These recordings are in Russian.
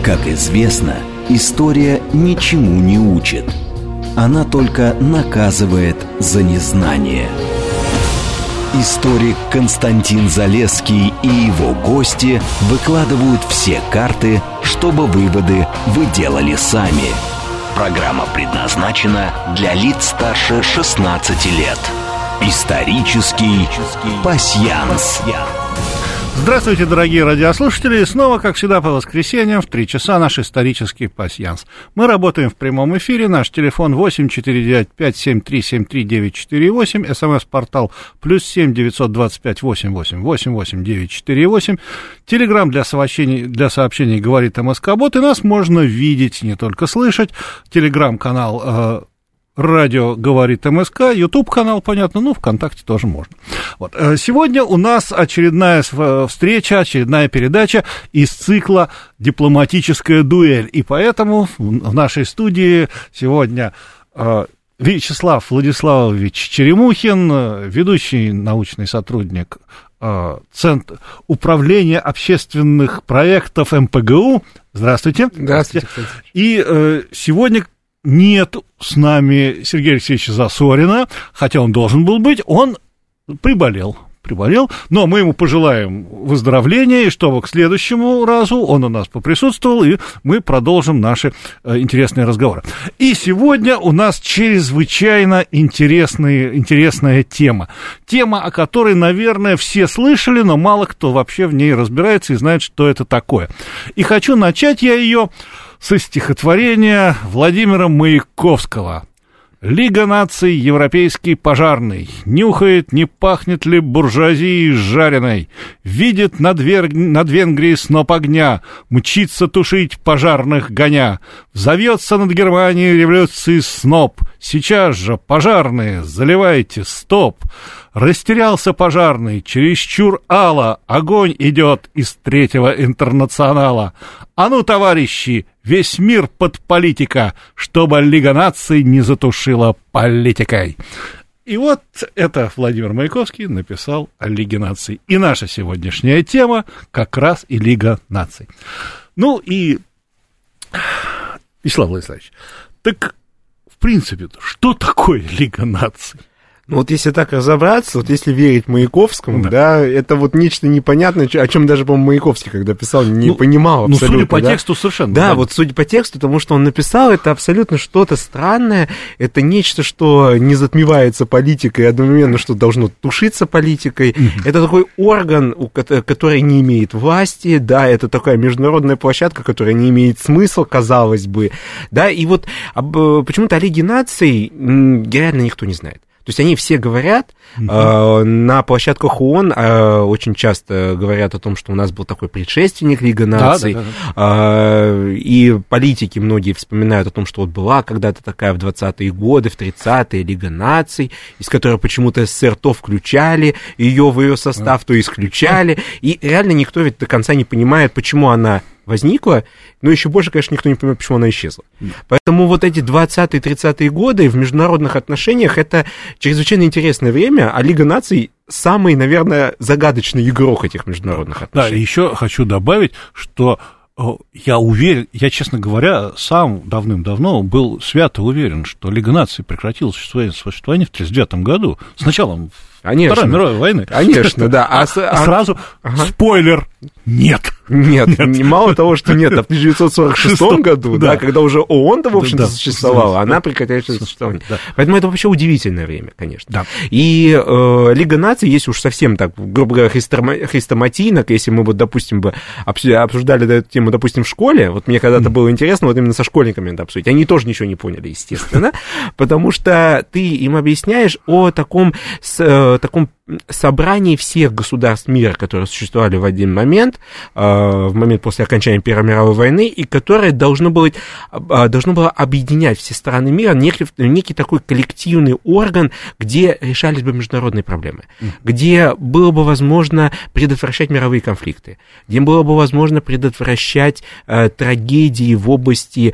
Как известно, история ничему не учит. Она только наказывает за незнание. Историк Константин Залесский и его гости выкладывают все карты, чтобы выводы вы делали сами. Программа предназначена для лиц старше 16 лет. Исторический пасьянс. Здравствуйте, дорогие радиослушатели. Снова, как всегда, по воскресеньям в 3 часа наш исторический пасьянс. Мы работаем в прямом эфире. Наш телефон 849-573-73-948. СМС-портал +7 925 88 88 948. Телеграм для сообщений говорит МСК-бот. И нас можно видеть, не только слышать. Телеграм-канал радио говорит МСК, YouTube-канал, понятно, ВКонтакте тоже можно. Вот. Сегодня у нас очередная встреча, очередная передача из цикла «Дипломатическая дуэль». И поэтому в нашей студии сегодня Вячеслав Владиславович Черемухин, ведущий научный сотрудник Центра управления общественных проектов МПГУ. Здравствуйте. Здравствуйте. И сегодня нет с нами Сергея Алексеевича Засорина, хотя он должен был быть, он приболел, но мы ему пожелаем выздоровления, и чтобы к следующему разу он у нас поприсутствовал, и мы продолжим наши интересные разговоры. И сегодня у нас чрезвычайно интересная тема. Тема, о которой, наверное, все слышали, но мало кто вообще в ней разбирается и знает, что это такое. И хочу начать я ее со стихотворения Владимира Маяковского. «Лига наций, европейский пожарный, нюхает, не пахнет ли буржуазией жареной, видит над Венгрией сноп огня, мчится тушить пожарных гоня, взовьется над Германией революции сноп, сейчас же, пожарные, заливайте, стоп!» Растерялся пожарный, чересчур ало, огонь идет из Третьего интернационала. А ну, товарищи, весь мир под политика, чтобы Лига наций не затушила политикой. И вот это Владимир Маяковский написал о Лиге наций. И наша сегодняшняя тема как раз и Лига наций. Ну и, Вячеслав Владиславович, так в принципе, что такое Лига наций? Ну вот если так разобраться, вот если верить Маяковскому, да, это вот нечто непонятное, о чем даже, по-моему, Маяковский, когда писал, не понимал абсолютно. Ну, судя по тексту, совершенно. Да, вот судя по тексту, потому что он написал, это абсолютно что-то странное, это нечто, что не затмевается политикой, одновременно, что должно тушиться политикой. Это такой орган, который не имеет власти, да, это такая международная площадка, которая не имеет смысла, казалось бы, да, и вот почему-то о Лиге наций реально никто не знает. То есть они все говорят, на площадках ООН очень часто говорят о том, что у нас был такой предшественник Лига наций, и политики многие вспоминают о том, что вот была когда-то такая в 20-е годы, в 30-е Лига наций, из которой почему-то СССР то включали ее в ее состав, то исключали, и реально никто ведь до конца не понимает, почему она возникла, но еще больше, конечно, никто не понимает, почему она исчезла. Поэтому вот эти 20-е, 30-е годы в международных отношениях это чрезвычайно интересное время, а Лига наций самый, наверное, загадочный игрок этих международных отношений. Да, и еще хочу добавить, что я уверен, я, честно говоря, сам давным-давно был свято уверен, что Лига наций прекратила существование в 1939 году, с началом Второй мировой войны. Конечно, да. Сразу спойлер, нет. Нет, мало того, что нет, а в 1946 году, да, когда уже ООН-то, в общем-то, существовала, она прекратила существование. Поэтому это вообще удивительное время, конечно. Да. И Лига наций, если уж совсем так, грубо говоря, хрестоматийно, если мы, вот, допустим, обсуждали эту тему, допустим, в школе, вот мне когда-то было интересно вот именно со школьниками это обсудить, они тоже ничего не поняли, естественно, потому что ты им объясняешь о таком собрании всех государств мира, которые существовали в один момент, в момент после окончания Первой мировой войны, и которое должно было объединять все страны мира, некий такой коллективный орган, где решались бы международные проблемы, где было бы возможно предотвращать мировые конфликты, где было бы возможно предотвращать трагедии в области,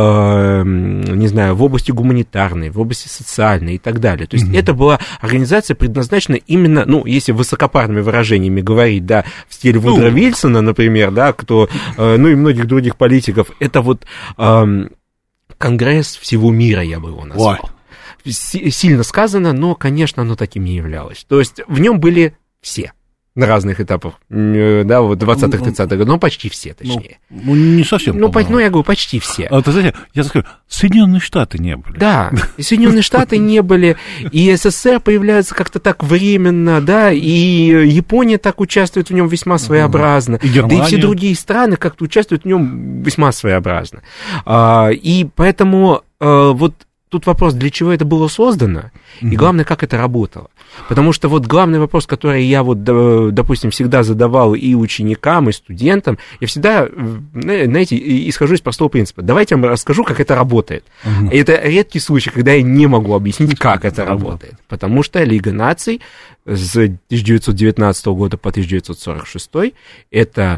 не знаю, в области гуманитарной, в области социальной и так далее. То есть это была организация, предназначена именно именно, ну, если высокопарными выражениями говорить, да, в стиле Вудро Вильсона, например, да, кто, ну, и многих других политиков, это вот конгресс всего мира, я бы его назвал. Сильно сказано, но, конечно, оно таким не являлось. То есть в нем были все. На разных этапах, да, вот 20-х, 30-х годов, но почти все, точнее. Ну не совсем. Ну, я говорю, почти все. Ты знаете, я скажу, Соединенные Штаты не были. Да, и Соединенные Штаты не были, и СССР появляется как-то так временно, да, и Япония так участвует в нем весьма своеобразно. И Германия. Да и все другие страны как-то участвуют в нем весьма своеобразно. И поэтому вот тут вопрос, для чего это было создано, и главное, как это работало. Потому что вот главный вопрос, который я вот, допустим, всегда задавал и ученикам, и студентам, я всегда, знаете, исхожу из простого принципа. Давайте я вам расскажу, как это работает. И это редкий случай, когда я не могу объяснить, как это работает. Потому что Лига наций с 1919 года по 1946 это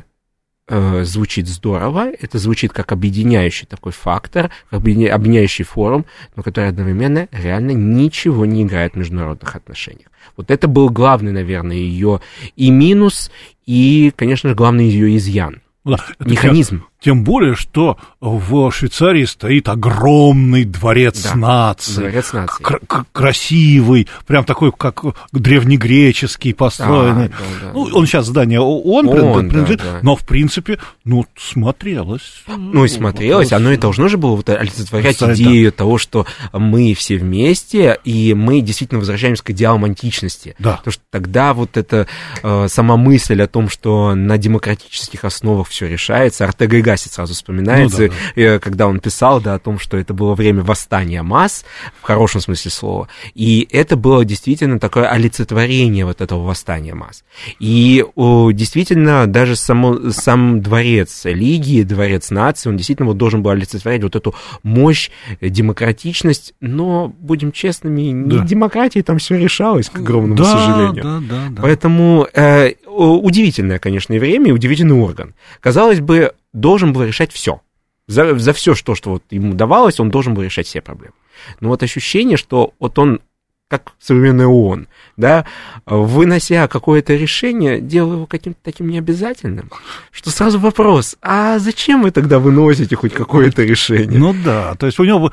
звучит здорово, это звучит как объединяющий такой фактор, объединяющий форум, но который одновременно реально ничего не играет в международных отношениях. Вот это был главный, наверное, ее и минус, и, конечно же, главный ее изъян. Да, механизм. Тем более, что в Швейцарии стоит огромный дворец нации. Дворец нации. Красивый, прям такой, как древнегреческий, построенный. Да. Ну, он сейчас здание ООН принадлежит, но, в принципе, ну, смотрелось. Ну, и смотрелось, оно и должно же было вот олицетворять идею того, что мы все вместе, и мы действительно возвращаемся к идеалам античности. Да. Потому что тогда вот эта сама мысль о том, что на демократических основах все решается, Ортега и Гассет сразу вспоминается, когда он писал, да, о том, что это было время восстания масс, в хорошем смысле слова, и это было действительно такое олицетворение вот этого восстания масс. И действительно даже сам дворец Лиги, дворец нации, он действительно вот должен был олицетворять вот эту мощь, демократичность, но, будем честными, не демократией там все решалось, к огромному сожалению. Да. Поэтому удивительное, конечно, и время, и удивительный орган. Казалось бы, должен был решать все. За все, что вот ему давалось, он должен был решать все проблемы. Но вот ощущение, что вот он, как современный ООН, да, вынося какое-то решение, делая его каким-то таким необязательным, что сразу вопрос, а зачем вы тогда выносите хоть какое-то решение? Ну да, то есть у него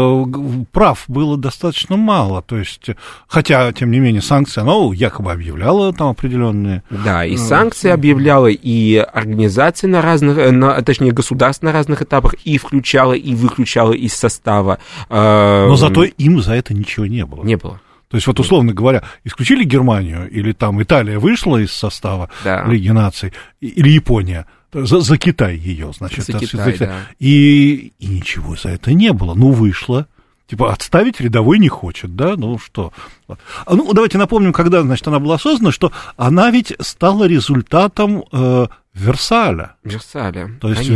прав было достаточно мало, то есть, хотя, тем не менее, санкции, оно якобы объявляло там определенные. Да, и санкции объявляло, и организации на разных, точнее, государств на разных этапах, и включало, и выключало из состава. Но зато им за это ничего не было. Не было. То есть, вот, условно говоря, исключили Германию, или там Италия вышла из состава Лиги наций, или Япония, за Китай ее, значит. За Китай, да. И ничего за это не было. Ну, вышло. Типа, отставить рядовой не хочет, да? Ну, что? Ну, давайте напомним, когда, значит, она была создана, что она ведь стала результатом Версаля. То есть,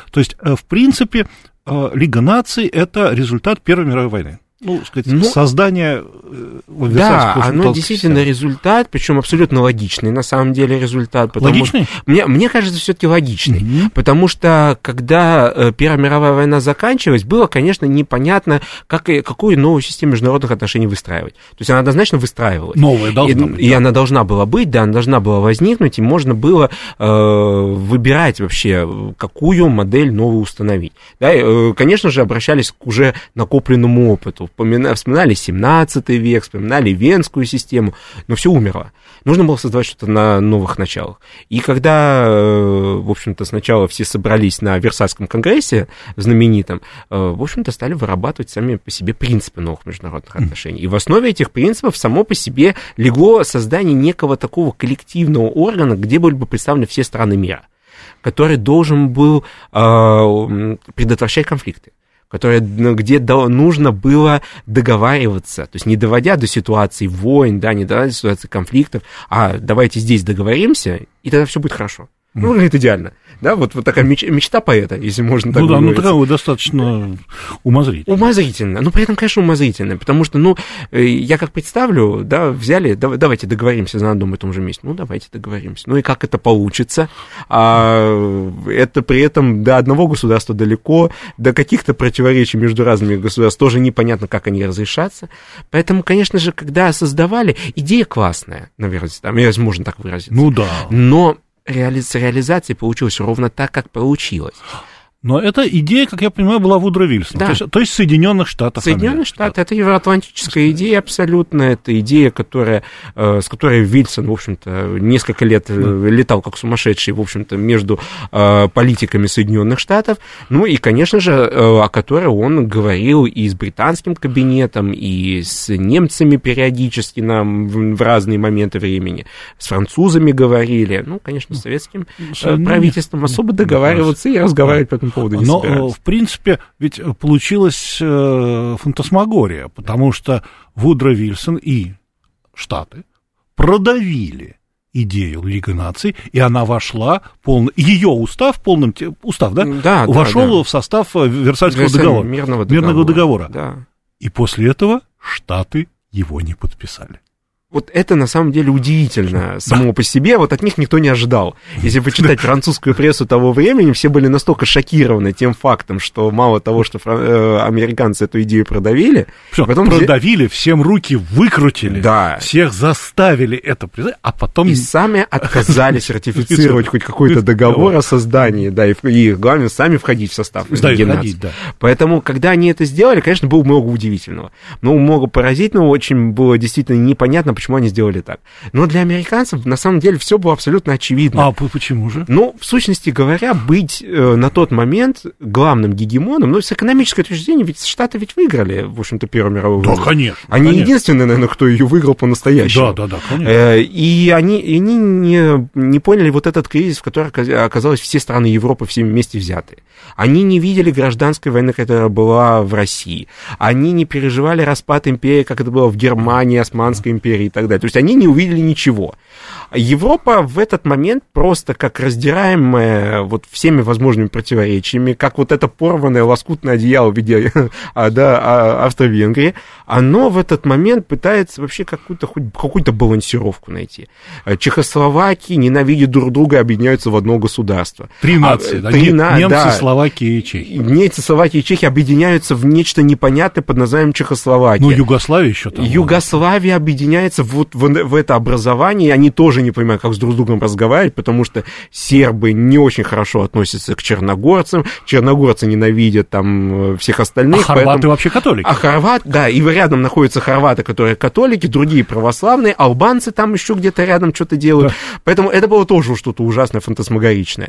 в принципе, Лига наций – это результат Первой мировой войны. Ну, сказать, создание да, оно действительно результат, причем абсолютно логичный, на самом деле, результат. Логичный? Мне кажется, все-таки логичный. Потому что, когда Первая мировая война заканчивалась, было, конечно, непонятно, какую новую систему международных отношений выстраивать. То есть она однозначно выстраивалась. Новая должна быть. И она должна была быть, да, она должна была возникнуть, и можно было выбирать вообще, какую модель новую установить. Да, конечно же, обращались к уже накопленному опыту. Вспоминали 17 век, вспоминали Венскую систему, но все умерло. Нужно было создавать что-то на новых началах. И когда, в общем-то, сначала все собрались на Версальском конгрессе знаменитом, в общем-то, стали вырабатывать сами по себе принципы новых международных отношений. И в основе этих принципов само по себе легло создание некого такого коллективного органа, где были бы представлены все страны мира, который должен был предотвращать конфликты, где нужно было договариваться, то есть не доводя до ситуации войн, да, не доводя до ситуации конфликтов, а давайте здесь договоримся, и тогда все будет хорошо. Ну, выглядит идеально. Да, вот такая мечта поэта, если можно так говорить. Ну да, такая достаточно умозрительная. Умозрительно. Ну, при этом, конечно, умозрительно, потому что, я как представлю, да, взяли, давайте договоримся на одном и том же месте. Ну, давайте договоримся. Ну, и как это получится? Это при этом до одного государства далеко, до каких-то противоречий между разными государствами тоже непонятно, как они разрешатся. Поэтому, конечно же, когда создавали, идея классная, наверное, там, если можно так выразиться. Ну, да. Но реализация получилась ровно так, как получилось. Но эта идея, как я понимаю, была Вудро Вильсона, да. то есть Соединенных Штатов. Соединенные Штаты, это евроатлантическая идея абсолютно, это идея, с которой Вильсон, в общем-то, несколько лет летал как сумасшедший, в общем-то, между политиками Соединенных Штатов, ну и, конечно же, о которой он говорил и с британским кабинетом, и с немцами периодически в разные моменты времени, с французами говорили, ну, конечно, с советским правительством особо договариваться и разговаривать по этому поводу не собирались. Но, в принципе, ведь получилась фантасмагория, потому что Вудро Вильсон и Штаты продавили идею Лиги наций, и она вошла, ее устав, да, вошел в состав Версальского договора, мирного договора. Да. И после этого Штаты его не подписали. Вот это, на самом деле, удивительно само по себе, вот от них никто не ожидал. Если почитать французскую прессу того времени, все были настолько шокированы тем фактом, что мало того, что американцы эту идею продавили... Потом продавили, всем руки выкрутили, да. Всех заставили это признать, а потом... И сами отказались ратифицировать хоть какой-то договор о создании, да, и главное, сами входить в состав Лиги наций. Поэтому, когда они это сделали, конечно, было много удивительного. Но много поразительного, очень было действительно непонятно, почему они сделали так. Но для американцев, на самом деле, все было абсолютно очевидно. А почему же? Ну, в сущности говоря, быть на тот момент главным гегемоном, с экономической точки зрения, ведь Штаты ведь выиграли, в общем-то, Первую мировую войну. Да, конечно. Они единственные, наверное, кто ее выиграл по-настоящему. Да, конечно. И они не поняли вот этот кризис, в который оказались все страны Европы все вместе взятые. Они не видели гражданской войны, которая была в России. Они не переживали распад империи, как это было в Германии, Османской империи и так далее. То есть они не увидели ничего. Европа в этот момент просто как раздираемая вот всеми возможными противоречиями, как вот это порванное лоскутное одеяло в виде Австро-Венгрии, оно в этот момент пытается вообще какую-то балансировку найти. Чехословакии ненавидят друг друга и объединяются в одно государство. Три нации, немцы, Словакия и Чехия. Немцы, Словакия и Чехия объединяются в нечто непонятное под названием Чехословакия. Ну, Югославия еще там. Югославия объединяется вот в это образование, и они тоже не понимают, как с друг другом разговаривать, потому что сербы не очень хорошо относятся к черногорцам, черногорцы ненавидят там всех остальных. А хорваты вообще католики. Да, и рядом находятся хорваты, которые католики, другие православные, албанцы там еще где-то рядом что-то делают. Да. Поэтому это было тоже что-то ужасное, фантасмагоричное.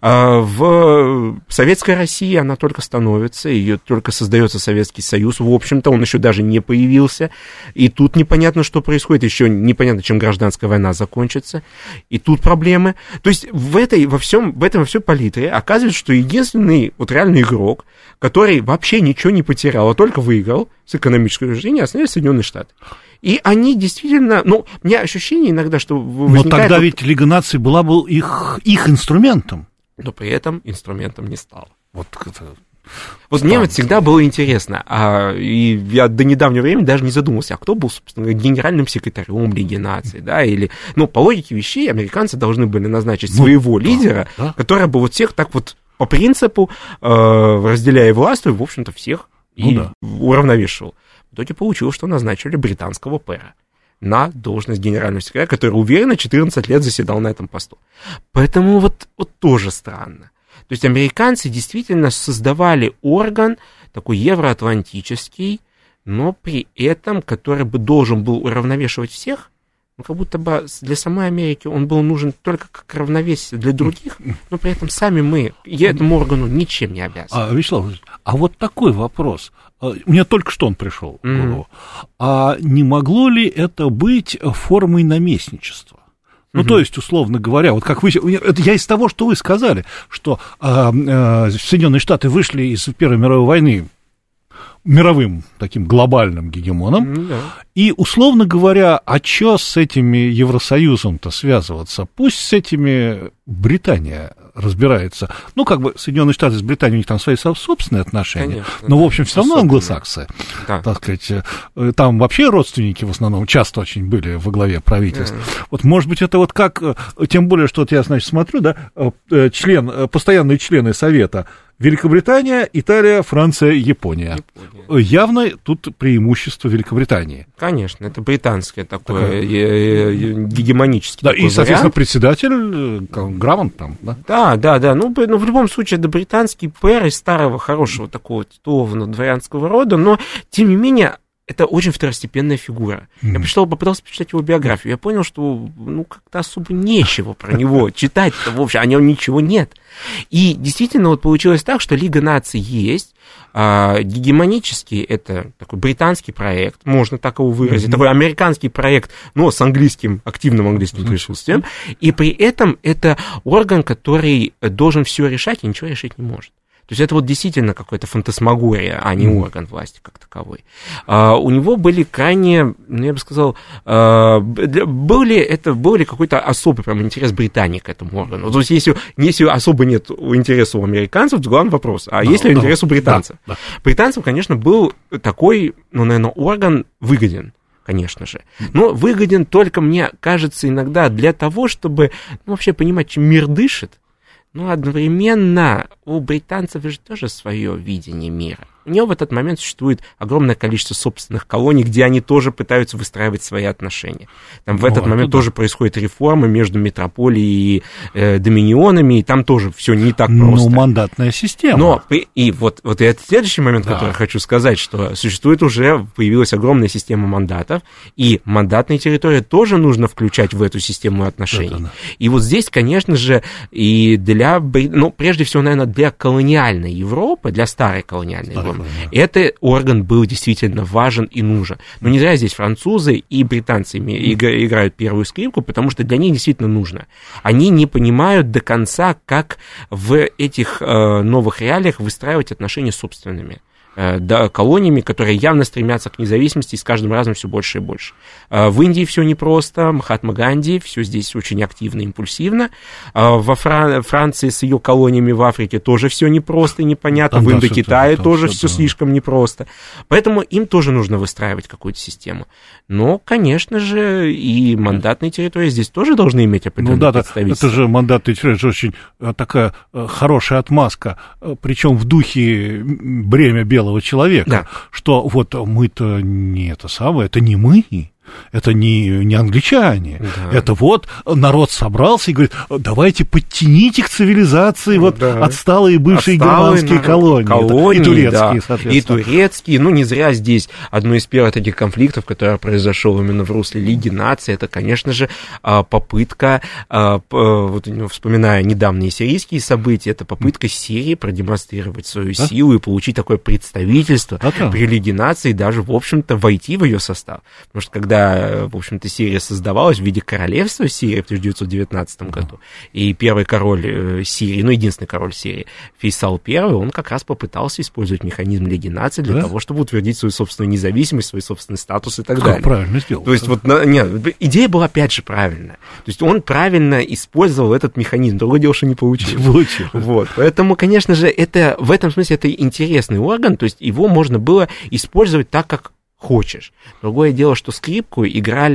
В Советской России она только становится, ее только создается Советский Союз, в общем-то, он еще даже не появился, и тут непонятно, что происходит, еще непонятно, чем гражданская война закончится, и тут проблемы. То есть в этой во всей палитре оказывается, что единственный вот реальный игрок, который вообще ничего не потерял, а только выиграл с экономической точки зрения, остановились Соединенные Штаты. И они действительно, у меня ощущение иногда, что возникает... Но тогда ведь Лига наций была бы их инструментом. Но при этом инструментом не стала. Вот это... Вот мне вот всегда было интересно, и я до недавнего времени даже не задумывался, а кто был, собственно, генеральным секретарем Лиги наций, да, или, по логике вещей, американцы должны были назначить своего лидера, который бы вот всех так вот по принципу, разделяя власть, в общем-то, всех уравновешивал. В итоге получилось, что назначили британского пэра на должность генерального секретаря, который уверенно 14 лет заседал на этом посту. Поэтому вот тоже странно. То есть американцы действительно создавали орган такой евроатлантический, но при этом, который бы должен был уравновешивать всех, как будто бы для самой Америки он был нужен только как равновесие для других, но при этом сами мы этому органу ничем не обязаны. Вячеслав, а вот такой вопрос. Мне только что он пришел в голову. А не могло ли это быть формой наместничества? То есть, условно говоря, вот как это я из того, что вы сказали, что Соединенные Штаты вышли из Первой мировой войны мировым таким глобальным гегемоном. Да. И, условно говоря, а что с этими Евросоюзом-то связываться? Пусть с этими Британия разбирается. Ну, как бы Соединенные Штаты с Британией, у них там свои собственные отношения. Конечно, но, в общем, все равно англосаксы. Да. Так сказать, там вообще родственники в основном часто очень были во главе правительства. Да. Вот, может быть, это вот как, тем более, что вот я, значит, смотрю, да, постоянные члены Совета Великобритания, Италия, Франция, Япония. Явно тут преимущество Великобритании. Конечно, это британское такое гегемонический. Да, и, соответственно, председатель Грамонт там, да? Да. Ну, в любом случае, это британский пэр из старого, хорошего такого титулованного дворянского рода, но, тем не менее, это очень второстепенная фигура. Я попытался почитать его биографию. Я понял, что как-то особо нечего про него читать-то вовсе, о нем ничего нет. И действительно вот получилось так, что Лига наций есть, гегемонический это такой британский проект, можно так его выразить, такой американский проект, но с активным английским присутствием, и при этом это орган, который должен все решать и ничего решить не может. То есть это вот действительно какая-то фантасмагория, а не орган власти как таковой. У него были крайне, я бы сказал, был ли какой-то особый прям интерес Британии к этому органу? То есть если особо нет интереса у американцев, то главный вопрос, есть ли интерес у британцев? Да. Британцам, конечно, был такой, наверное, орган выгоден. Конечно же. Но выгоден только, мне кажется, иногда для того, чтобы вообще понимать, чем мир дышит. Но одновременно у британцев же тоже свое видение мира. У него в этот момент существует огромное количество собственных колоний, где они тоже пытаются выстраивать свои отношения. Там в этот момент тоже происходят реформы между метрополией и доминионами, и там тоже все не так просто. Мандатная система. И вот это следующий момент, который я хочу сказать, что появилась огромная система мандатов, и мандатные территории тоже нужно включать в эту систему отношений. И вот здесь, конечно же, и прежде всего, наверное, для колониальной Европы, для старой колониальной Европы, этот орган был действительно важен и нужен. Но не зря здесь французы и британцы играют первую скрипку, потому что для них действительно нужно. Они не понимают до конца, как в этих новых реалиях выстраивать отношения с собственными колониями, которые явно стремятся к независимости и с каждым разом все больше и больше. В Индии все непросто, Махатма Ганди, все здесь очень активно, импульсивно. Во Франции с ее колониями в Африке тоже все непросто и непонятно. В Индокитае тоже все слишком непросто. Поэтому им тоже нужно выстраивать какую-то систему. Но, конечно же, и мандатные территории здесь тоже должны иметь определенное представительство. Это же мандатные территории, это же очень такая хорошая отмазка, причем в духе бремя белого человека, что вот мы-то не это самое, это не мы, это не англичане, это вот народ собрался и говорит, давайте подтяните к цивилизации отсталые бывшие германские колонии. И турецкие, соответственно. И турецкие, не зря здесь одно из первых таких конфликтов, который произошел именно в русле Лиги наций, это, конечно же, попытка, вспоминая недавние сирийские события, это попытка Сирии продемонстрировать свою силу и получить такое представительство при Лиге наций, даже, в общем-то, войти в ее состав. Потому что когда, в общем-то, Сирия создавалась в виде королевства Сирии в 1919 году, и первый король Сирии, единственный король Сирии, Фейсал I, он как раз попытался использовать механизм Лиги наций для того, чтобы утвердить свою собственную независимость, свой собственный статус и так далее. Правильно сделал. То есть, идея была, опять же, правильная. То есть, он правильно использовал этот механизм. Другое дело, что не получилось. Поэтому, конечно же, в этом смысле это интересный орган, то есть, его можно было использовать так, как хочешь. Другое дело, что скрипку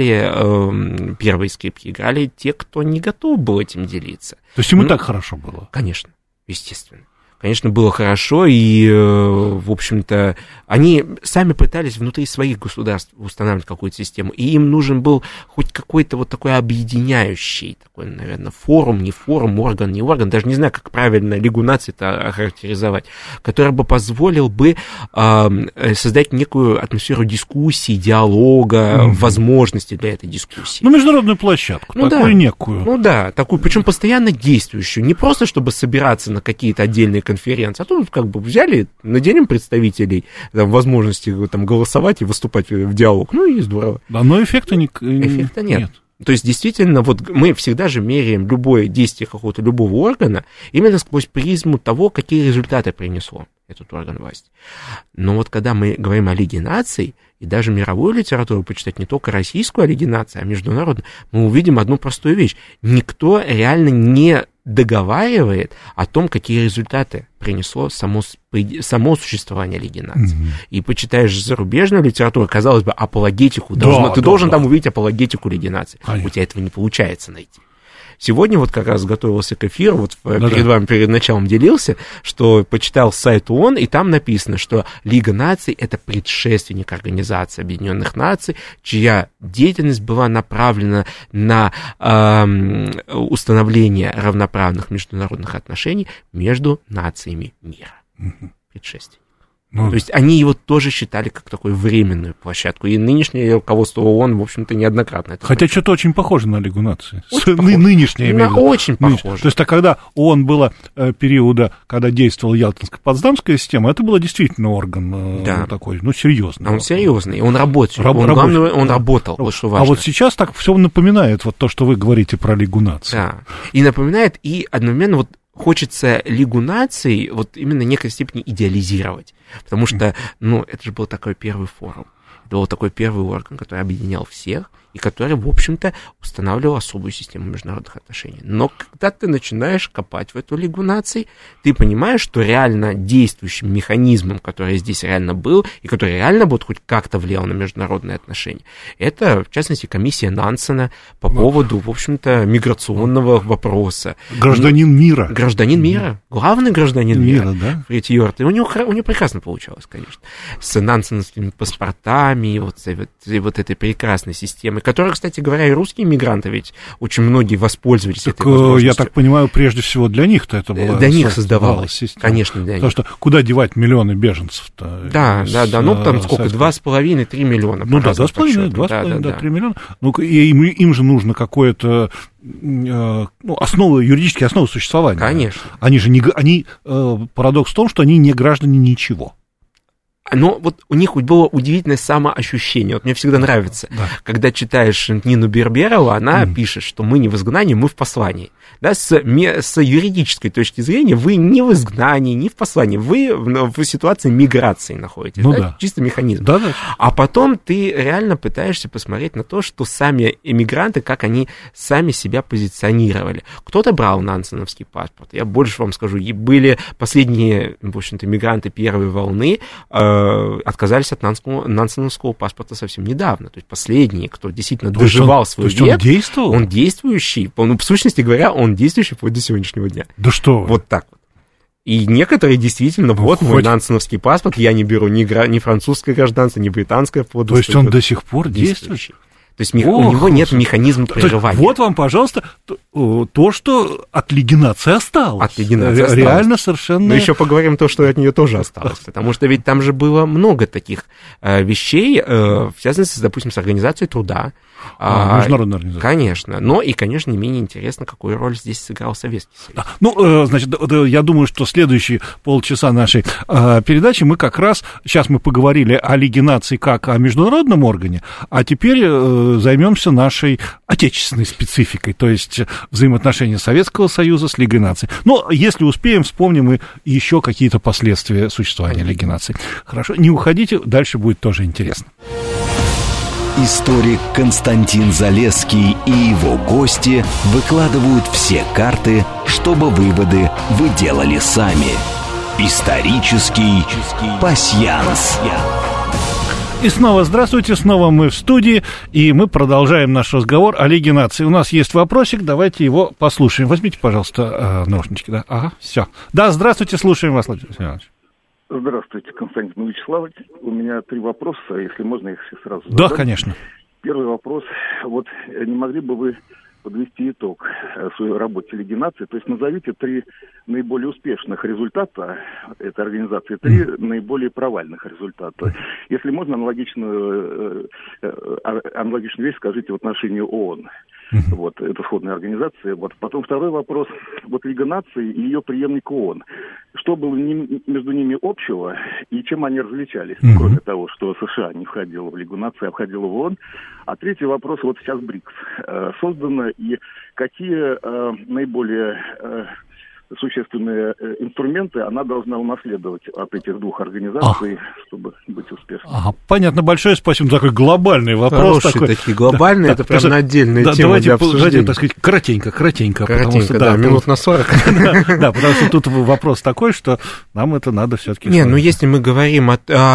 играли, первые скрипки играли те, кто не готов был этим делиться. То есть ему так хорошо было? Конечно, естественно. Конечно, было хорошо, и, в общем-то, они сами пытались внутри своих государств устанавливать какую-то систему, и им нужен был хоть какой-то вот такой объединяющий, такой, наверное, форум, не форум, орган, не орган, даже не знаю, как правильно Лигу наций это охарактеризовать, который бы позволил бы создать некую атмосферу дискуссии, диалога, возможности для этой дискуссии. Международную площадку, такую некую. Такую, причем постоянно действующую, не просто чтобы собираться на какие-то отдельные конференции, а тут взяли, наделим представителей возможности голосовать и выступать в диалог. И здорово. Но эффекта нет. Эффекта нет. То есть, действительно, вот мы всегда же меряем любое действие какого-то любого органа именно сквозь призму того, какие результаты принесло этот орган власти. Но вот когда мы говорим о Лиге наций, и даже мировую литературу почитать, не только российскую о Лиге наций, а международную, мы увидим одну простую вещь. Никто реально не договаривает о том, какие результаты принесло само существование Лиги наций. И почитаешь зарубежную литературу, казалось бы, апологетику, ты должен там увидеть апологетику Лиги наций. Конечно. У тебя этого не получается найти. Сегодня вот как раз готовился к эфиру, вот перед вами, перед началом делился, что почитал сайт ООН, и там написано, что Лига наций — это предшественник Организации Объединенных Наций, чья деятельность была направлена на установление равноправных международных отношений между нациями мира. Предшественник. То есть они его тоже считали как такую временную площадку. И нынешнее руководство ООН, в общем-то, неоднократно это Хотя что-то очень похоже на Лигу наций. Нынешнее, имею в виду. Очень похоже. То есть, когда ООН было периода, когда действовала Ялтинско-Потсдамская система, это был действительно орган такой, серьезный. Он серьезный, он рабочий. Он работал, вот что важно. А вот сейчас так все напоминает вот то, что вы говорите про Лигу наций. Да, и напоминает, и одновременно вот хочется Лигу наций вот именно в некой степени идеализировать, потому что, это же был такой первый форум, это был такой первый орган, который объединял всех, и который, в общем-то, устанавливал особую систему международных отношений. Но когда ты начинаешь копать в эту Лигу наций, ты понимаешь, что реально действующим механизмом, который здесь реально был, и который реально будет хоть как-то влиял на международные отношения, это, в частности, комиссия Нансена по поводу, в общем-то, миграционного вопроса. Гражданин мира. Гражданин мира. Главный гражданин мира. Да? Фред Йорт. И у него прекрасно получалось, конечно. С нансеновскими паспортами, и вот этой прекрасной системой, которой, кстати говоря, и русские мигранты ведь очень многие воспользовались этой возможностью. Я так понимаю, прежде всего для них-то это была... Для них создавалась система. Конечно, для них. Потому что куда девать миллионы беженцев-то? Да, там сколько, 2,5-3 миллиона. 2,5-3 миллиона. Им же нужно какое-то юридические основы существования. Конечно. Парадокс в том, что они не граждане ничего. Но вот у них было удивительное самоощущение. Вот мне всегда нравится, когда читаешь Нину Берберову, она пишет, что мы не в изгнании, мы в послании. Да, с юридической точки зрения вы не в изгнании, не в послании, вы в ситуации миграции находитесь. Чисто механизм. А потом ты реально пытаешься посмотреть на то, что сами эмигранты, как они сами себя позиционировали. Кто-то брал нансеновский паспорт. Я больше вам скажу, были последние, в общем-то, мигранты первой волны, отказались от нансеновского паспорта совсем недавно. То есть последние, кто действительно доживал свой век. Он действовал? Он действующий. В сущности говоря, он действующий вплоть до сегодняшнего дня. Да что вы? Вот так вот. И некоторые действительно, мой нансеновский паспорт, я не беру ни французское гражданство, ни британское. То есть он до сих пор действующий? То есть у него нет механизма прерывания. Вот вам, пожалуйста, то, что от Лиги наций осталось. От Лиги наций осталось. Реально совершенно... Но еще поговорим то, что от нее тоже осталось. Потому что ведь там же было много таких вещей, в частности, допустим, с организацией труда. Международная организация. Конечно. Но и, конечно, не менее интересно, какую роль здесь сыграл Советский Да. Союз. Значит, я думаю, что следующие полчаса нашей передачи мы как раз... Сейчас мы поговорили о Лиге наций как о международном органе, а теперь займемся нашей отечественной спецификой, то есть взаимоотношения Советского Союза с Лигой наций. Но если успеем, вспомним и еще какие-то последствия существования Лиги наций. Хорошо, не уходите, дальше будет тоже интересно. Историк Константин Залесский и его гости выкладывают все карты, чтобы выводы вы делали сами. Исторический пасьянс. И снова здравствуйте, снова мы в студии, и мы продолжаем наш разговор о Лиге наций. У нас есть вопросик, давайте его послушаем. Возьмите, пожалуйста, наушнички. Да? Ага, все. Да, здравствуйте, слушаем вас, Владимир Семенович. Здравствуйте, Константин Вячеславович. У меня 3 вопроса, если можно их все сразу задам. Да, конечно. Первый вопрос. Вот не могли бы вы подвести итог своей работе Лиги наций? То есть назовите 3 наиболее успешных результата этой организации, 3 наиболее провальных результата. Если можно, аналогичную вещь скажите в отношении ООН. Вот, это сходная организация. Вот. Потом второй вопрос. Вот Лига наций и ее преемник ООН. Что было между ними общего и чем они различались, кроме того, что США не входила в Лигу наций, а входила в ООН? А третий вопрос, вот сейчас БРИКС создано, и какие наиболее существенные инструменты она должна унаследовать от этих двух организаций, чтобы быть успешной. Понятно, большое спасибо. Такой глобальный вопрос. Хорошие такие глобальные, да, это прям на отдельные темы для обсуждения. Давайте, так сказать, кратенько. Да, минут на 40. Да, потому что тут вопрос такой, что нам это надо все-таки... Ну если мы говорим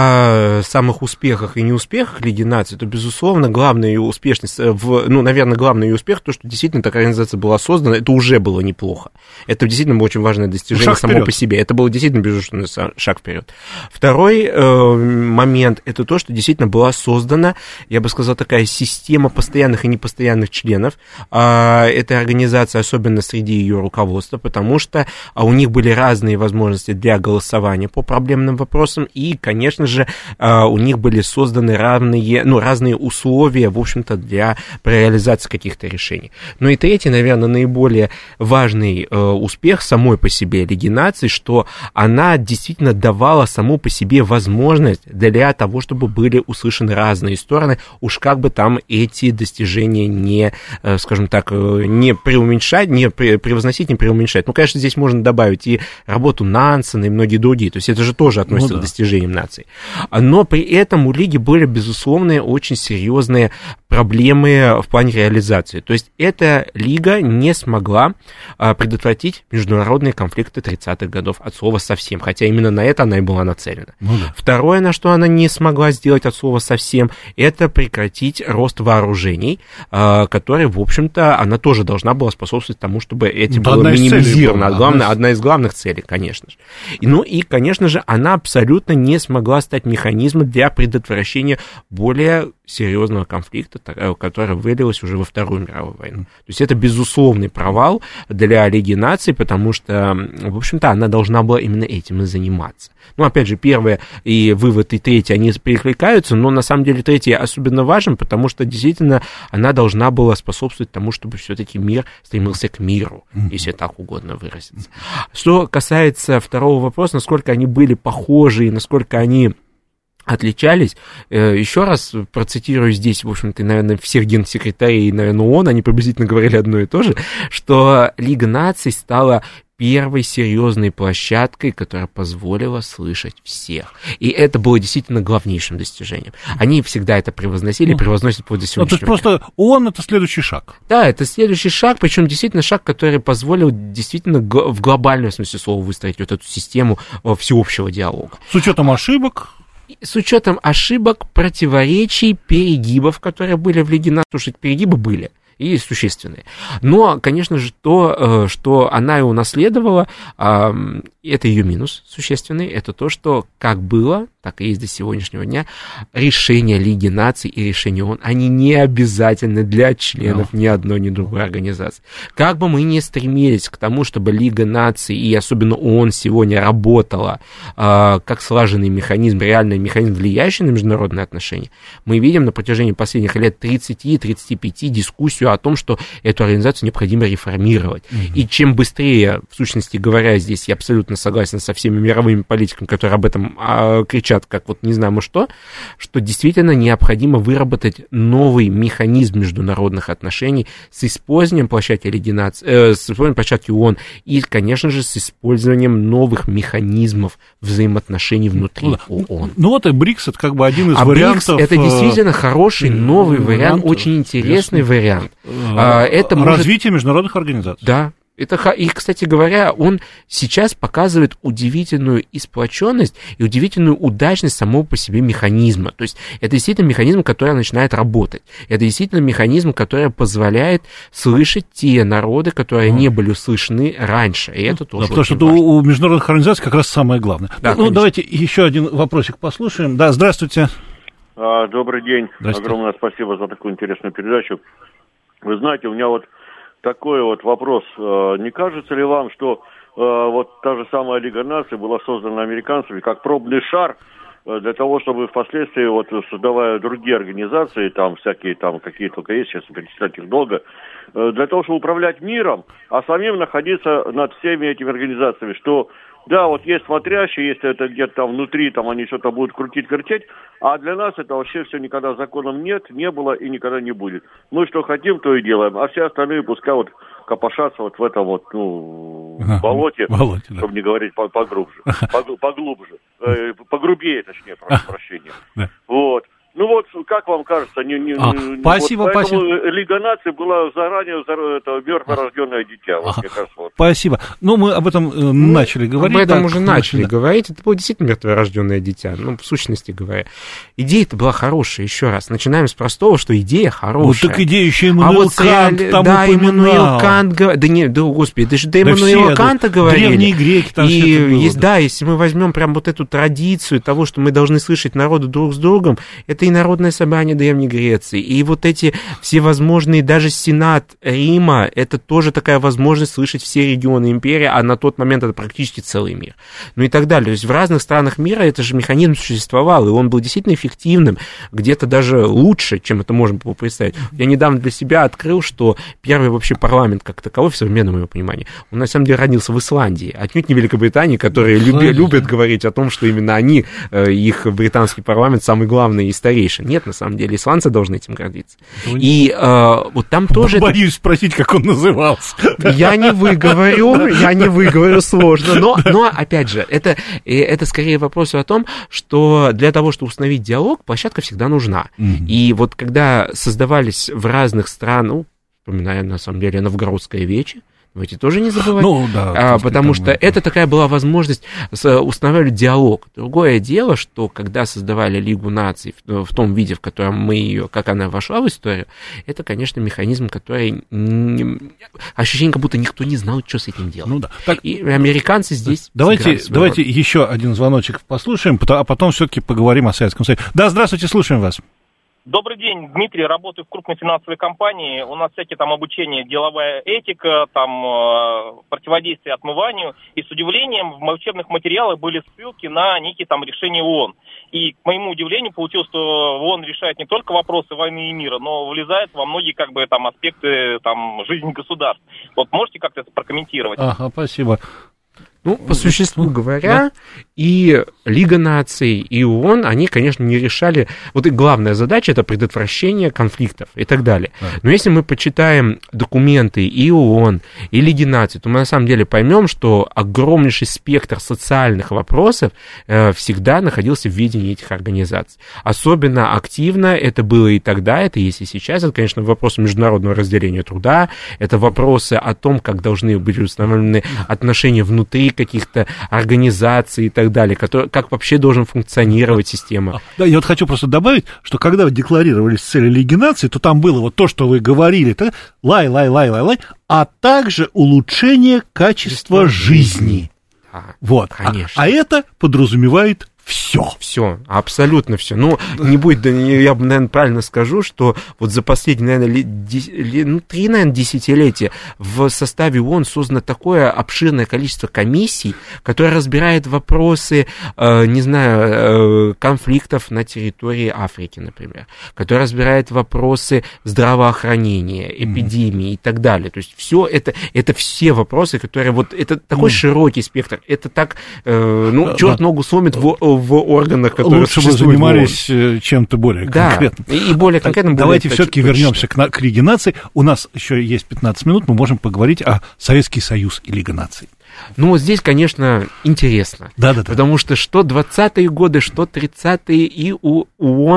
о самых успехах и неуспехах Лиги наций, то, безусловно, главная ее успешность, наверное, главный ее успех, то, что действительно такая организация была создана, это уже было неплохо. Это действительно было очень важное достижение само по себе. Это был действительно, безусловно, шаг вперед. Второй момент, это то, что действительно была создана, я бы сказал, такая система постоянных и непостоянных членов этой организации, особенно среди ее руководства, потому что у них были разные возможности для голосования по проблемным вопросам, и, конечно же, у них были созданы разные условия, в общем-то, для реализации каких-то решений. Ну и третий, наверное, наиболее важный успех самой по себе Лиги наций, что она действительно давала саму по себе возможность для того, чтобы были услышаны разные стороны, уж как бы там эти достижения не, скажем так, не преуменьшать, не превозносить, не преуменьшать. Ну, конечно, здесь можно добавить и работу Нансена и многие другие, то есть это же тоже относится к достижениям наций. Но при этом у Лиги были, безусловно, очень серьезные проблемы в плане реализации. То есть эта Лига не смогла предотвратить международные конфликты 30-х годов от слова совсем, хотя именно на это она и была нацелена. Второе, на что она не смогла сделать от слова совсем, это прекратить рост вооружений, который, в общем-то, она тоже должна была способствовать тому, чтобы эти было минимизировано. Одна из главных целей, конечно же. И, конечно же, она абсолютно не смогла стать механизмом для предотвращения более серьезного конфликта, который вылилось уже во Вторую мировую войну. То есть это безусловный провал для Лиги наций, потому что, в общем-то, она должна была именно этим и заниматься. Опять же, первое и вывод, и третий, они перекликаются, но на самом деле третий особенно важен, потому что действительно она должна была способствовать тому, чтобы все-таки мир стремился к миру, если так угодно выразиться. Что касается второго вопроса, насколько они были похожи и насколько они отличались. Еще раз процитирую здесь, в общем-то, наверное, всех генсекретарей, наверное, ООН, они приблизительно говорили одно и то же, что Лига наций стала первой серьезной площадкой, которая позволила слышать всех. И это было действительно главнейшим достижением. Они всегда это превозносили, превозносят по до сегодняшнего дня. То есть просто ООН — это следующий шаг. Да, это следующий шаг, причем действительно шаг, который позволил действительно в глобальном смысле слова выстроить вот эту систему всеобщего диалога. С учетом ошибок? С учетом ошибок, противоречий, перегибов, которые были в Лиге наций, слушайте, перегибы были. И существенные. Но, конечно же, то, что она и унаследовала, это ее минус существенный, это то, что как было, так и есть до сегодняшнего дня, решения Лиги наций и решения ООН, они не обязательны для членов ни одной, ни другой организации. Как бы мы ни стремились к тому, чтобы Лига наций и особенно ООН сегодня работала как слаженный механизм, реальный механизм, влияющий на международные отношения, мы видим на протяжении последних лет 30-35 дискуссию о том, что эту организацию необходимо реформировать. И чем быстрее, в сущности говоря, здесь я абсолютно согласен со всеми мировыми политиками, которые об этом кричат, как вот не знамо что действительно необходимо выработать новый механизм международных отношений с использованием площадки Лиги наций, с использованием площадки ООН и, конечно же, с использованием новых механизмов взаимоотношений внутри ООН. И БРИКС — это как бы один из вариантов. БРИКС — это действительно хороший новый вариант, очень интересный вариант. Это развитие международных организаций. Да. И, кстати говоря, он сейчас показывает удивительную и сплоченность и удивительную удачность самого по себе механизма. То есть это действительно механизм, который начинает работать. Это действительно механизм, который позволяет слышать те народы, которые не были услышаны раньше. И это тоже потому что у международных организаций как раз самое главное. Да, давайте еще один вопросик послушаем. Да, здравствуйте. Добрый день. Огромное спасибо за такую интересную передачу. Вы знаете, у меня вот такой вот вопрос. Не кажется ли вам, что вот та же самая Лига наций была создана американцами как пробный шар для того, чтобы впоследствии, вот, создавая другие организации, там, всякие, там, какие только есть, сейчас перечислять их долго, для того, чтобы управлять миром, а самим находиться над всеми этими организациями, что, да, вот есть смотрящие, если это где-то там внутри, там они что-то будут крутить-вертеть, а для нас это вообще все никогда законом нет, не было и никогда не будет. Мы что хотим, то и делаем, а все остальные пускай вот копошатся вот в этом вот, болоте, чтобы не говорить поглубже, погрубее, точнее, прошу прощения. Вот. Ну вот, как вам кажется, спасибо, вот поэтому спасибо. Лига наций была заранее мертворожденное дитя. Вот, мне кажется, вот. Спасибо. Ну, мы об этом начали говорить. Об этом уже начали говорить. Это было действительно мертворожденное дитя, ну, в сущности говоря. Идея-то была хорошая, еще раз. Начинаем с простого, что идея хорошая. Вот так идея еще Иммануил Кант там упоминал. Иммануил Кант говорит. Да нет, да, господи, даже до Иммануила Канта говорили. Древние греки там и есть, да, если мы возьмем прям вот эту традицию того, что мы должны слышать народы друг с другом, это и народное собрание Древней Греции, и вот эти всевозможные, даже Сенат Рима, это тоже такая возможность слышать все регионы империи, а на тот момент это практически целый мир. Ну и так далее. То есть в разных странах мира это же механизм существовал, и он был действительно эффективным, где-то даже лучше, чем это можно было представить. Я недавно для себя открыл, что первый вообще парламент как таковой, в современном его понимании, он на самом деле родился в Исландии, отнюдь не в Великобритании, которые любят говорить о том, что именно они, их британский парламент, самый главный и старейший. Нет, на самом деле, исландцы должны этим гордиться. И вот там тоже... Боюсь спросить, как он назывался. Я не выговорю сложно. Но опять же, это скорее вопрос о том, что для того, чтобы установить диалог, площадка всегда нужна. И вот когда создавались в разных странах, вспоминаем, на самом деле, Новгородское вече, давайте тоже не забывать, потому что это такая была возможность устанавливать диалог. Другое дело, что когда создавали Лигу наций в том виде, в котором мы ее, как она вошла в историю, это, конечно, механизм, который... Ощущение, как будто никто не знал, что с этим делать. Ну, да. Так, и американцы здесь... Давайте еще один звоночек послушаем, а потом все-таки поговорим о Советском Союзе. Да, здравствуйте, слушаем вас. Добрый день, Дмитрий, работаю в крупной финансовой компании, у нас всякие там обучения, деловая этика, там противодействие отмыванию, и с удивлением в учебных материалах были ссылки на некие там решения ООН. И, к моему удивлению, получилось, что ООН решает не только вопросы войны и мира, но влезает во многие как бы там аспекты там жизни государств. Вот можете как-то это прокомментировать? Ага, спасибо. Ну, по существу говоря, и Лига наций, и ООН, они, конечно, не решали... Вот их главная задача — это предотвращение конфликтов и так далее. Но если мы почитаем документы и ООН, и Лиги наций, то мы на самом деле поймем, что огромнейший спектр социальных вопросов всегда находился в видении этих организаций. Особенно активно это было и тогда, это есть и сейчас. Это, конечно, вопросы международного разделения труда, это вопросы о том, как должны быть установлены отношения внутри каких-то организаций и так далее, как вообще должен функционировать система. Да, я вот хочу просто добавить, что когда декларировались цели Лиги наций, то там было вот то, что вы говорили, лай, а также улучшение качества жизни. Вот. Конечно. А это подразумевает все. Все, абсолютно все. Ну, не будет, я бы, наверное, правильно скажу, что вот за последние, наверное, 3, наверное, десятилетия в составе ООН создано такое обширное количество комиссий, которые разбирают вопросы, не знаю, конфликтов на территории Африки, например, которые разбирают вопросы здравоохранения, эпидемии и так далее. То есть все это все вопросы, которые вот, это такой широкий спектр, это так, черт ногу сломит в органах, которые лучше бы занимались чем-то более конкретным. И более конкретным. Давайте все-таки вернемся к Лиге наций. У нас еще есть 15 минут, мы можем поговорить о Советский Союз и Лига наций. Ну, вот здесь, конечно, интересно. Да. Потому что 20-е годы, что 30-е и у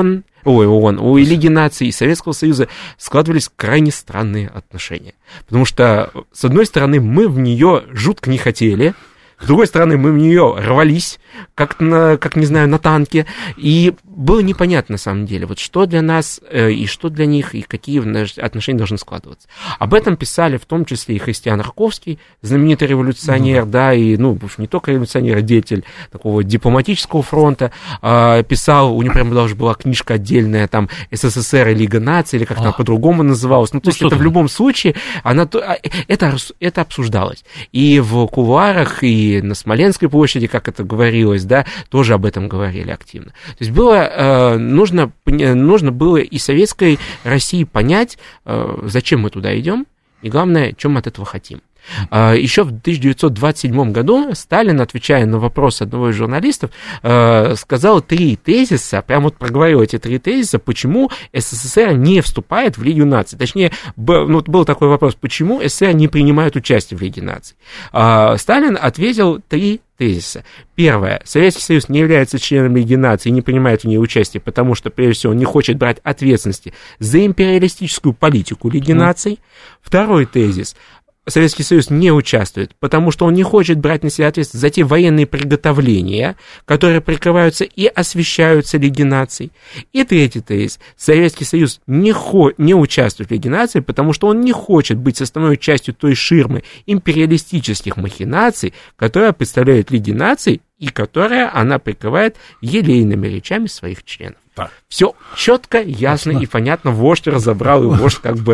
Лиги наций и Советского Союза складывались крайне странные отношения. Потому что, с одной стороны, мы в нее жутко не хотели, с другой стороны, мы в нее рвались, как не знаю, на танке, и было непонятно, на самом деле, вот что для нас и что для них, и какие отношения должны складываться. Об этом писали в том числе и Христиан Раковский, знаменитый революционер, и, не только революционер, а деятель такого дипломатического фронта, писал, у него прямо даже была книжка отдельная, там, СССР и Лига наций, или как она по-другому называлась, то есть это в любом случае, это обсуждалось и в кулуарах, и и на Смоленской площади, как это говорилось, да, тоже об этом говорили активно. То есть нужно было и советской России понять, зачем мы туда идем, и главное, чем мы от этого хотим. Еще в 1927 году Сталин, отвечая на вопрос одного из журналистов, сказал 3 тезиса, прям вот проговорил эти 3 тезиса, почему СССР не вступает в Лигу наций. Точнее, был такой вопрос, почему СССР не принимает участие в Лиге наций. Сталин ответил 3 тезиса. Первое. Советский Союз не является членом Лиги наций и не принимает в ней участие, потому что, прежде всего, он не хочет брать ответственности за империалистическую политику Лиги наций. Второй тезис. Советский Союз не участвует, потому что он не хочет брать на себя ответственность за те военные приготовления, которые прикрываются и освещаются Лиги наций. И третий тезис. Советский Союз не участвует в Лиге наций, потому что он не хочет быть составной частью той ширмы империалистических махинаций, которая представляет Лиги наций и которая она прикрывает елейными речами своих членов. Все четко, ясно и понятно. Вождь разобрал, и вождь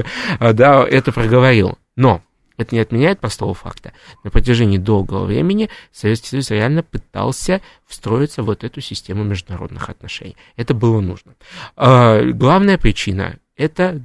это проговорил. Но это не отменяет простого факта. На протяжении долгого времени Советский Союз реально пытался встроиться в вот эту систему международных отношений. Это было нужно. Главная причина – это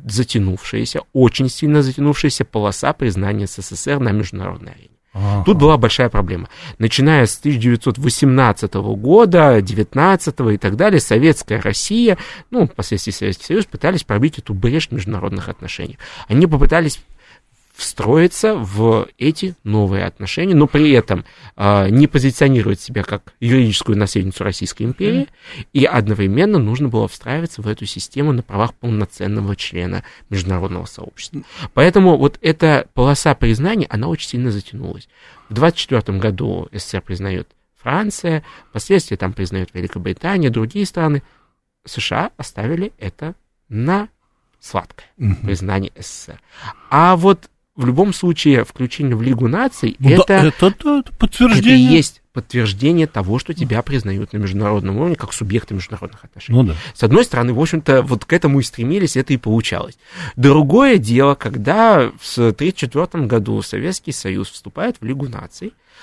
очень сильно затянувшаяся полоса признания СССР на международной арене. Тут была большая проблема. Начиная с 1918 года, 19 и так далее, советская Россия, впоследствии Советский Союз, пытались пробить эту брешь в международных отношениях. Они попытались встроиться в эти новые отношения, но при этом не позиционировать себя как юридическую наследницу Российской империи, и одновременно нужно было встраиваться в эту систему на правах полноценного члена международного сообщества. Поэтому вот эта полоса признания, она очень сильно затянулась. В 1924 году СССР признает Франция, впоследствии там признают Великобритания, другие страны. США оставили это на сладкое признание СССР. А вот в любом случае, включение в Лигу наций, это подтверждение. Это и есть подтверждение того, что тебя признают на международном уровне как субъекта международных отношений. С одной стороны, в общем-то, вот к этому и стремились, это и получалось. Другое дело, когда в 1934 году Советский Союз вступает в Лигу наций, и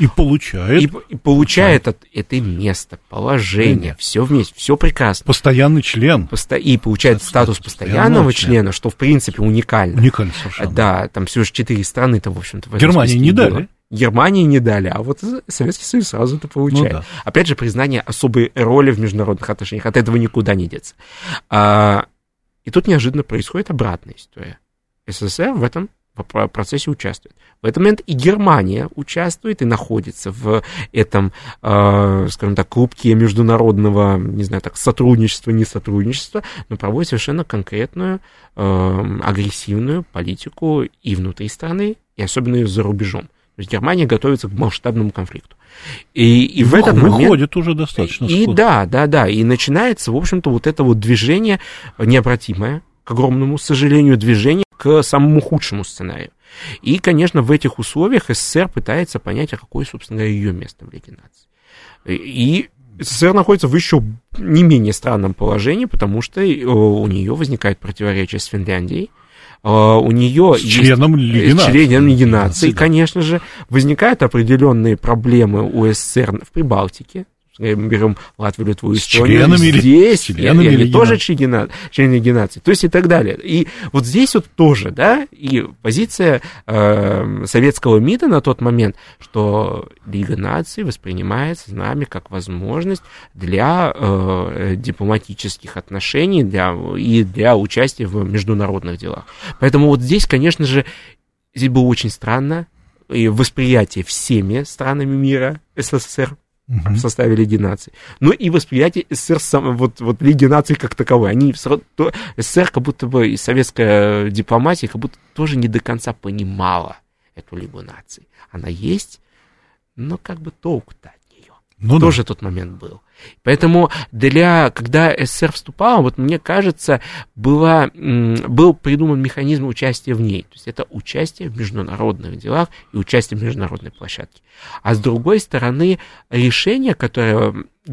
получает это место, положение, все вместе, все прекрасно. Постоянный член. И получает статус постоянного члена, что, в принципе, уникально. Уникально совершенно. Да, там всего же 4 страны-то, в общем-то. Германии не дали. Германии не дали, а вот Советский Союз сразу это получает. Опять же, признание особой роли в международных отношениях, от этого никуда не деться. И тут неожиданно происходит обратная история. СССР в этом процессе участвует. В этот момент и Германия участвует и находится в этом, скажем так, клубке международного, сотрудничества, не сотрудничества, но проводит совершенно конкретную агрессивную политику и внутри страны, и особенно за рубежом. То есть Германия готовится к масштабному конфликту. И в этот момент... Выходит уже достаточно скоро. Да. И начинается, в общем-то, вот это вот движение необратимое, к огромному сожалению, движение к самому худшему сценарию. И, конечно, в этих условиях СССР пытается понять, а какое, собственно говоря, ее место в Лиге наций. И СССР находится в еще не менее странном положении, потому что у нее возникает противоречие с Финляндией. У нее членом Лиги наций, конечно же, возникают определенные проблемы у СССР в Прибалтике. Берем Латвию, Литву, Эстонию. Здесь они тоже члены Лиги наций, то есть и так далее. И вот здесь вот тоже, да, и позиция советского МИДа на тот момент, что Лига наций воспринимается нами как возможность для дипломатических отношений и для участия в международных делах. Поэтому вот здесь, конечно же, здесь было очень странно и восприятие всеми странами мира СССР в составе Лиги наций, но и восприятие СССР, вот Лиги наций как таковой. СССР, как будто бы, и советская дипломатия, как будто тоже не до конца понимала эту Лигу наций. Она есть, но как бы толку-то от нее. Тоже тот момент был. Поэтому когда СССР вступала, вот мне кажется, был придуман механизм участия в ней. То есть это участие в международных делах и участие в международной площадке. А с другой стороны, решения, которые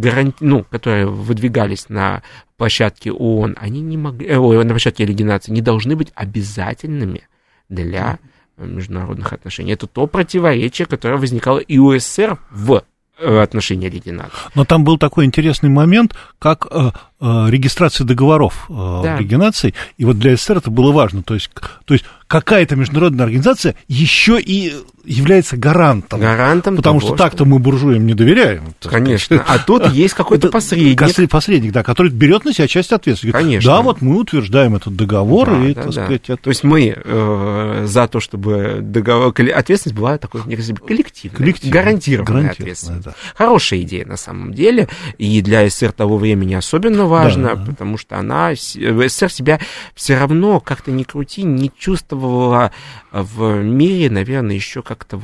выдвигались на площадке ООН, они не могли, на площадке Лиги наций, не должны быть обязательными для международных отношений. Это то противоречие, которое возникало и у СССР в отношении Лиги наций. Но там был такой интересный момент, как регистрация договоров в Лиге наций, и вот для СССР это было важно, то есть какая-то международная организация еще и является гарантом. Потому что так-то мы буржуям не доверяем. Конечно. А тут есть какой-то посредник. Посредник, да, который берет на себя часть ответственности. Конечно. Да, вот мы утверждаем этот договор, так сказать... То есть мы за то, чтобы ответственность была такой, мне кажется, коллективной, гарантированная ответственность. Да. Хорошая идея на самом деле, и для СССР того времени особенно важно, потому что СССР себя все равно, как-то ни крути, не чувствовала в мире, наверное, еще как-то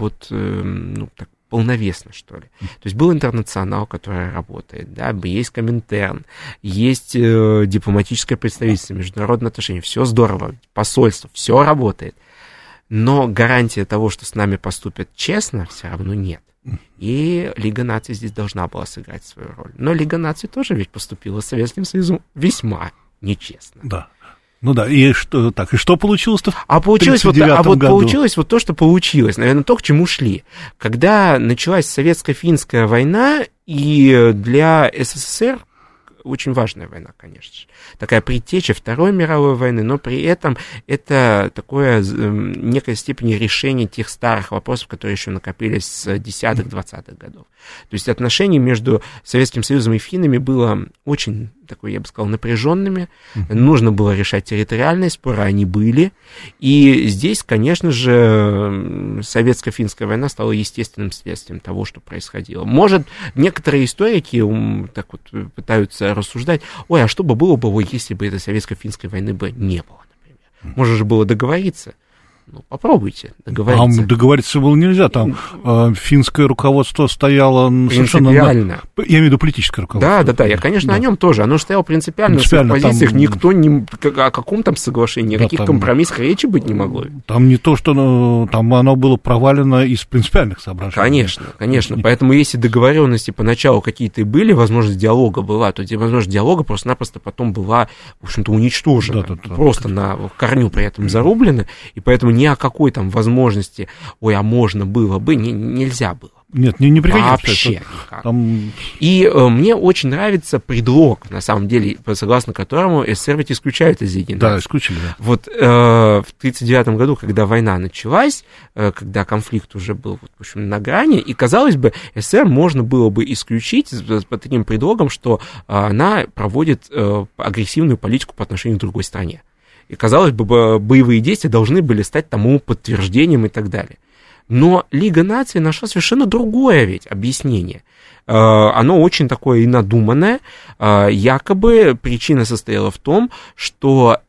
так полновесно, что ли. То есть был интернационал, который работает, да, есть Коминтерн, есть дипломатическое представительство, международные отношения, все здорово, посольство, все работает. Но гарантия того, что с нами поступят честно, все равно нет. И Лига наций здесь должна была сыграть свою роль. Но Лига наций тоже ведь поступила с Советским Союзом весьма нечестно. Да. Ну да, и что получилось-то в 1939 году? Получилось вот то, что получилось, наверное, то, к чему шли. Когда началась Советско-финская война, и для СССР очень важная война, конечно же. Такая предтеча Второй мировой войны, но при этом это такое в некой степени решение тех старых вопросов, которые еще накопились с 10-х, 20-х годов. То есть отношения между Советским Союзом и финнами было очень, такой, я бы сказал, напряженными. Нужно было решать территориальные споры, они были. И здесь, конечно же, Советско-финская война стала естественным следствием того, что происходило. Может, некоторые историки так вот пытаются рассуждать, а что бы было бы, если бы этой Советско-финской войны бы не было, например. Можно же было договориться. Попробуйте договориться. Там договориться было нельзя, там финское руководство стояло совершенно... Я имею в виду политическое руководство. Да, я, конечно, о нем тоже. Оно же стояло принципиально в своих позициях. Там... Никто о каком там соглашении, никаких компромиссов речи быть не могло. Там не то, что там оно было провалено из принципиальных соображений. Конечно. Поэтому если договоренности поначалу какие-то и были, возможность диалога была, то возможность диалога просто-напросто потом была, в общем-то, уничтожена. Просто на корню при этом зарублена. И поэтому ни о какой там возможности, можно было бы, нельзя было. Нет, не приходилось. Вообще никак. И мне очень нравится предлог, на самом деле, согласно которому СССР ведь исключают из Лиги наций. Да, исключили, да. Вот в 1939 году, когда война началась, когда конфликт уже был, в общем, на грани, и, казалось бы, СССР можно было бы исключить под таким предлогом, что она проводит агрессивную политику по отношению к другой стране. И, казалось бы, боевые действия должны были стать тому подтверждением и так далее. Но Лига наций нашла совершенно другое ведь объяснение. Оно очень такое и надуманное. Якобы причина состояла в том, что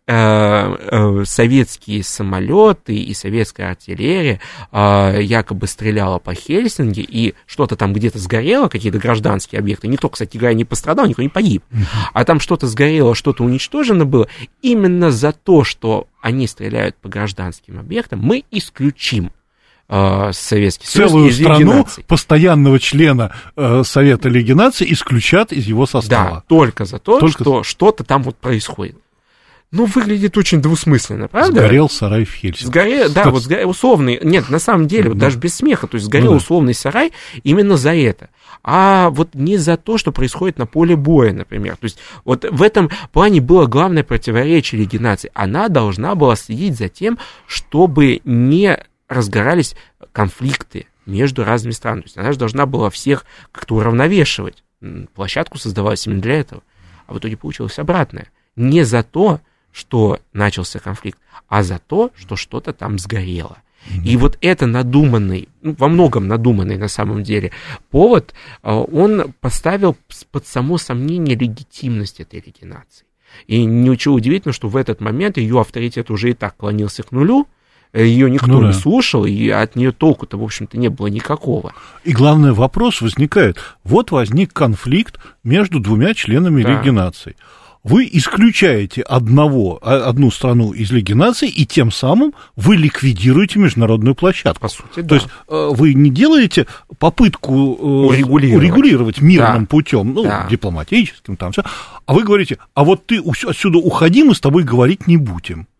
советские самолеты и советская артиллерия якобы стреляла по Хельсинки, и что-то там где-то сгорело, какие-то гражданские объекты. Никто, кстати говоря, не пострадал, никто не погиб. А там что-то сгорело, что-то уничтожено было. Именно за то, что они стреляют по гражданским объектам, мы исключим Советский Союз целую страну постоянного члена Совета Лиги наций исключат из его состава. Да, только за то, что что-то там вот происходит. Выглядит очень двусмысленно, правда? Сгорел сарай в Хельсинки. Сгорел условный, нет, на самом деле, даже без смеха, то есть сгорел условный сарай именно за это. А вот не за то, что происходит на поле боя, например. То есть вот в этом плане было главное противоречие Лиги наций. Она должна была следить за тем, чтобы не разгорались конфликты между разными странами. То есть она же должна была всех как-то уравновешивать. Площадку создавалась именно для этого. А в итоге получилось обратное. Не за то, что начался конфликт, а за то, что что-то там сгорело. И вот это надуманный, во многом надуманный на самом деле повод, он поставил под само сомнение легитимность этой Лиги наций. И ничего удивительного, что в этот момент ее авторитет уже и так клонился к нулю, ее никто не слушал, и от нее толку-то, в общем-то, не было никакого. И главный вопрос возникает. Вот возник конфликт между двумя членами Лиги наций. Вы исключаете одну страну из Лиги наций, и тем самым вы ликвидируете международную площадку. По сути, То есть вы не делаете попытку урегулировать мирным путем, дипломатическим, там все, а вы говорите, а вот ты отсюда уходи, мы с тобой говорить не будем.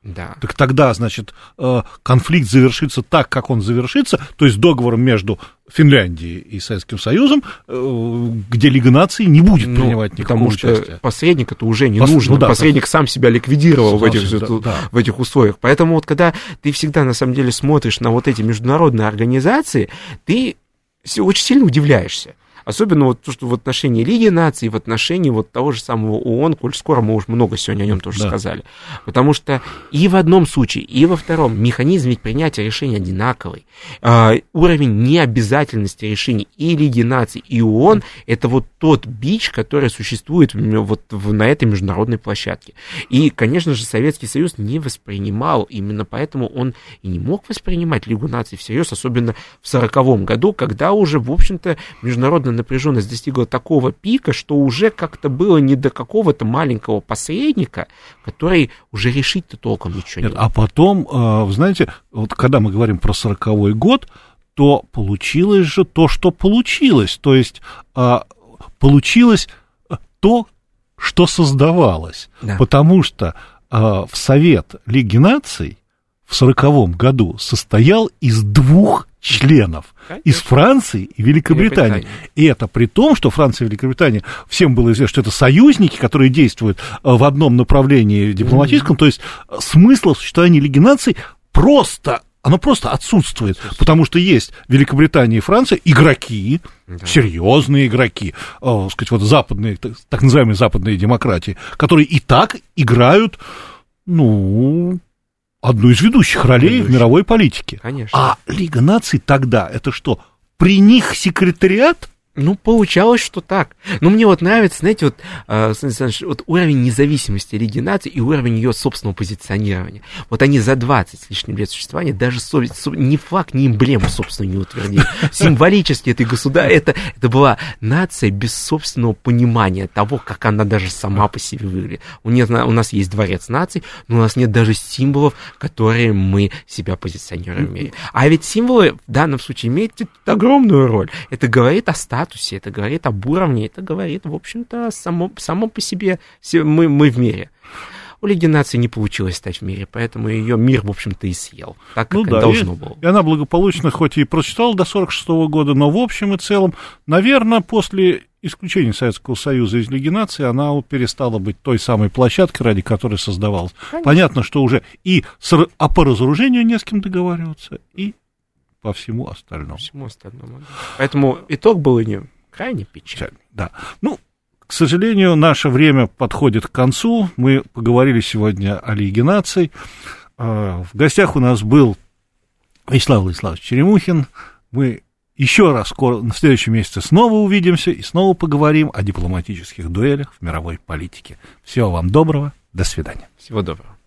Да. Так тогда, значит, конфликт завершится так, как он завершится, то есть договором между Финляндией и Советским Союзом, где Лига наций не будет принимать никакого участия. Потому что посредник-то уже не нужен. Посредник сам себя ликвидировал в этих условиях. Поэтому вот когда ты всегда, на самом деле, смотришь на вот эти международные организации, ты очень сильно удивляешься. Особенно вот то, что в отношении Лиги наций, в отношении вот того же самого ООН, коль скоро мы уже много сегодня о нем тоже сказали. Потому что и в одном случае, и во втором механизм ведь принятия решений одинаковый. Уровень необязательности решений и Лиги наций, и ООН — это вот тот бич, который существует вот на этой международной площадке. И, конечно же, Советский Союз не воспринимал, именно поэтому он и не мог воспринимать Лигу наций всерьез, особенно в 1940 году, когда уже, в общем-то, международная напряженность достигла такого пика, что уже как-то было не до какого-то маленького посредника, который уже решить-то толком ничего не мог. А потом, вы знаете, вот когда мы говорим про 1940 год, то получилось же то, что получилось. То есть получилось то, что создавалось. Да. Потому что в Совет Лиги наций в 1940 году состоял из 2 членов, из Франции и Великобритании. И это при том, что Франция и Великобритания, всем было известно, что это союзники, которые действуют в одном направлении дипломатическом, то есть смысл существования Лиги наций оно просто отсутствует, потому что есть Великобритания и Франция, игроки, серьезные игроки, сказать, вот западные, так называемые западные демократии, которые и так играют, одну из ведущих ролей в мировой политике. Конечно. А Лига наций тогда, это что, при них секретариат? Получалось, что так. Мне вот нравится, знаете, вот уровень независимости Лиги наций и уровень ее собственного позиционирования. Вот они за 20 с лишним лет существования даже ни флаг, ни эмблему собственную не утвердили. Символически это была нация без собственного понимания того, как она даже сама по себе выглядит. У нас есть дворец наций, но у нас нет даже символов, которые мы себя позиционируем в мире. А ведь символы в данном случае имеют огромную роль. Это говорит о статусе, это говорит об уровне, это говорит, в общем-то, само по себе мы в мире. У Лиги наций не получилось стать в мире, поэтому ее мир, в общем-то, и съел, так как должно было. И она благополучно, хоть и прочитала до 1946 года, но в общем и целом, наверное, после исключения Советского Союза из Лиги наций, она перестала быть той самой площадкой, ради которой создавалась. Конечно. Понятно, что уже и по разоружению не с кем договариваться, и по всему остальному. Поэтому итог был крайне печальный. Да. К сожалению, наше время подходит к концу. Мы поговорили сегодня о Лиге наций. В гостях у нас был Вячеслав Владиславович Черемухин. Мы еще раз в следующем месяце снова увидимся и снова поговорим о дипломатических дуэлях в мировой политике. Всего вам доброго. До свидания. Всего доброго.